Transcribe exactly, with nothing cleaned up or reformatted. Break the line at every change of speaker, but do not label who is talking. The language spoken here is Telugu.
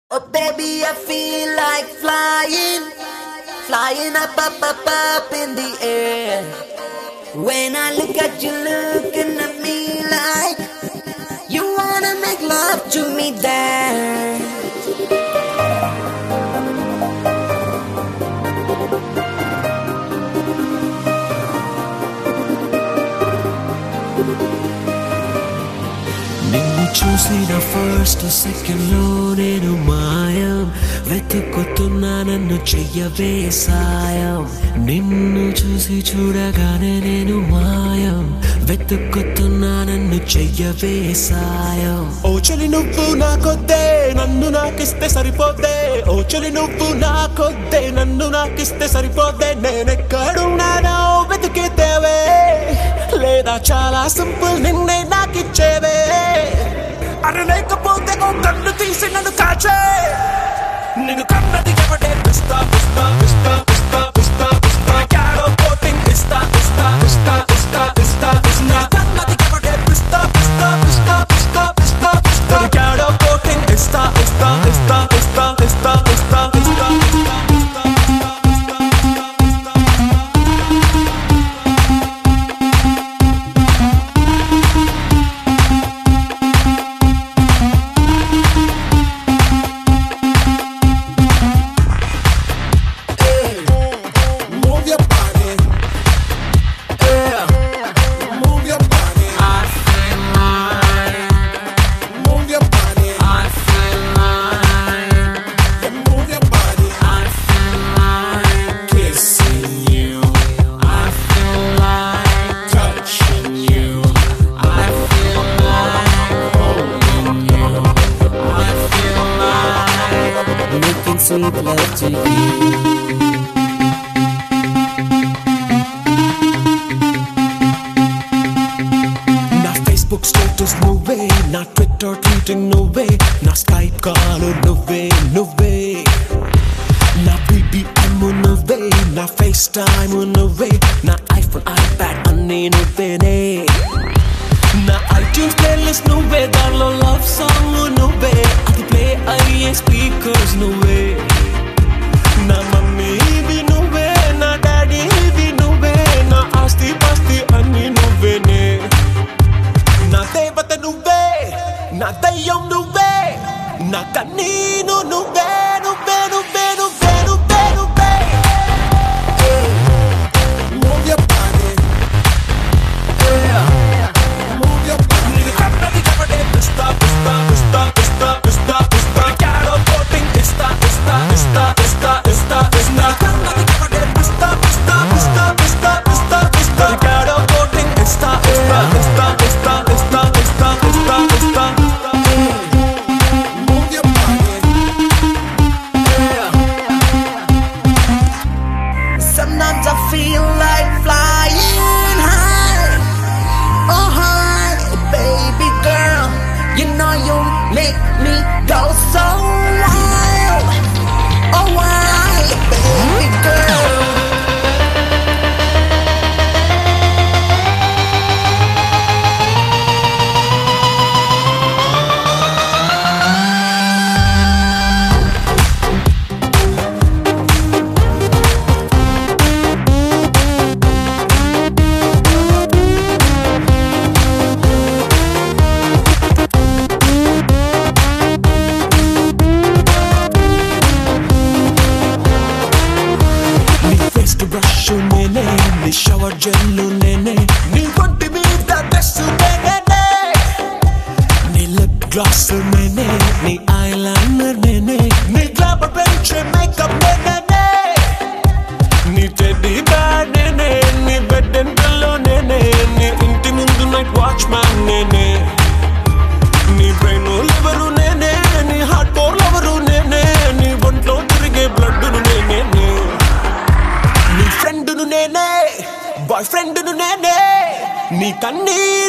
Oh baby, I feel like flying, flying up, up, up, up in the air. When I look at you looking at me like you wanna make love to me there.
నిన్ను చూసిన ఫస్ట్ సెకండ్ లో నేను మాయం వెతుకుతున్నా నన్ను చెయ్యవే సాయం నిన్ను చూసి చూడగానే నేను మాయం వెతుకుతున్నా నన్ను చెయ్యవే సాయం
ఓ చెలి నువ్వు నాకొద్దే నన్ను నాకిస్తే సరిపోద్దే ఓ చెలి నువ్వు నాకొద్దే నన్ను నాకిస్తే సరిపోద్దే నేనెక్కడున్నానో వెతికితేవే లేదా చాలా సింపుల్ నిన్నే నాకిచ్చేవే అరే లేకపోతే ఓ కన్ను తీసి నన్ను కాచే నిన్ను కన్నది ఎవడే పిస్తా పిస్తా పిస్తా పిస్తా పిస్తా పిస్తా క్యారో కోటింగ్ ఇస్తా ఇస్తా ఇస్తా ఇస్తా ఇస్తా ఇస్తా కన్నది ఎవడే పిస్తా పిస్తా పిస్తా పిస్తా పిస్తా పిస్తా క్యారో కోటింగ్ ఇస్తా ఇస్తా ఇస్తా ఇస్తా ఇస్తా ఇస్తా ఇస్తా
Sweet love to you.
Na Facebook status నువ్వే నా Twitter tweeting నువ్వే నా Skype call నువ్వే నువ్వే నా B B M నువ్వే నా FaceTime నువ్వే నా iPhone iPad అన్నీ నువ్వేనే నా iTunes playlist నువ్వే దానిలో love song నువ్వే అది play అయ్యే speakers నువ్వే నా మమ్మీవి నువ్వే నా డాడీవి నువ్వే నా ఆస్తి పాస్తి అన్నీ నువ్వేనే నా దేవత నువ్వే నా దయ్యం నువ్వే నా కన్నీను నువ్వే నువ్వే నువ్వే నువ్వే నువ్వే నువ్వే Move your body Move your body నీకు కన్నది ఎవడే పిస్తా పిస్తా పిస్తా పిస్తా పిస్తా పిస్తా క్యారో కోటింగ్ ఇస్తా ఇస్తా ఇస్తా ఇస్తా ఇస్తా ఇస్తా కన్నది ఎవడే పిస్తా పిస్తా పిస్తా పిస్తా పిస్తా పిస్తా క్యారో కోటింగ్ ఇస్తా ఇస్తా ఇస్తా ఇస్తా ఇస్తా ఇస్తా ఇస్తా ఇస్తా Move your body
Sometimes I feel like flying high, oh high, baby girl. You know you make me go so wild, oh wild, baby girl.
Brush నేనే నీ షవర్ జెల్లు నేనే నీ ఒంటి మీద డ్రెస్ నేనే నీ లిప్ గ్లాస్ నేనే నీ ఐ లైనర్ నేనే నీ గ్లామర్ బెంచ్ మేకప్ నేనే నీ టెడ్డీ బేర్ నేనే నీ బెడ్ అండ్ పిల్లో నేనే నీ ఇంటి ముందు నైట్ వాచ్ మ్యాన్ నేనే నీ బ్రెయిన్ లివరు నేనే నీ హార్ట్ కోర్ లవరు నేనే నీ ఒంట్లో తిరిగే బ్లడ్ నేనే నీ ఫ్రెండ్ ను నేనే బాయ్ ఫ్రెండ్ ను నేనే నీ కన్నీ